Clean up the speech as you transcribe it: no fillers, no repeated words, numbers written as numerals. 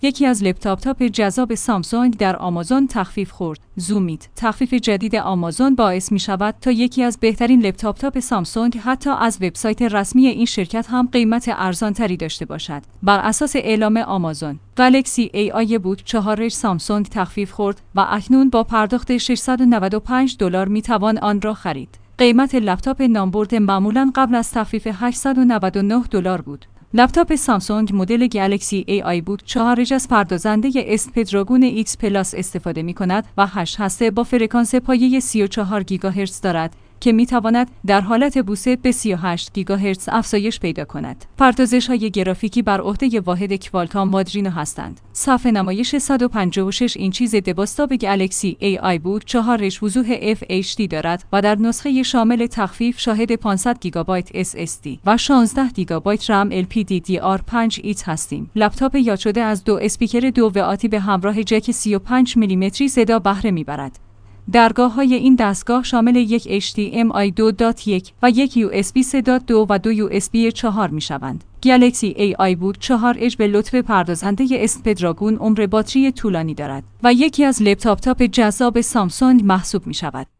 یکی از لپتاپ جذاب سامسونگ در آمازون تخفیف خورد. زومیت، تخفیف جدید آمازون باعث می شود تا یکی از بهترین لپتاپ سامسونگ حتی از وبسایت رسمی این شرکت هم قیمت ارزانتری داشته باشد. بر اساس اعلام آمازون، گالکسی AI بوک 4 سامسونگ تخفیف خورد و اکنون با پرداخت $695 می توان آن را خرید. قیمت لپتاپ نامبرد معمولاً قبل از تخفیف $899 بود. لپتاپ سامسونگ مدل گالکسی AI بوک 4 از پردازنده اسنپدراگون ایکس پلاس استفاده می کند و 8 هسته با فرکانس پایه 34 گیگاهرتز دارد که می تواند در حالت بوسه به 38 گیگاهرتز افزایش پیدا کند. پردازش‌های گرافیکی بر عهده واحد کوالکام آدرینو هستند. صفحه نمایش 156 اینچی ضد بازتاب گالکسی AI بوک 4 وضوح FHD دارد و در نسخه شامل تخفیف شاهد 500 گیگابایت SSD و 16 گیگابایت رم LPDDR5 هستیم. لپتاپ یاد شده از 2 اسپیکر 2 وآتی به همراه جک 35 میلیمتری صدا بهره میبرد. درگاه‌های این دستگاه شامل یک HDMI 2.1 و یک USB 3.2 و 2 USB 4 می‌شوند. گالکسی AI بوک 4 به لطف پردازنده اسنپدراگون عمر باتری طولانی دارد و یکی از لپتاپ‌های جذاب سامسونگ محسوب می‌شود.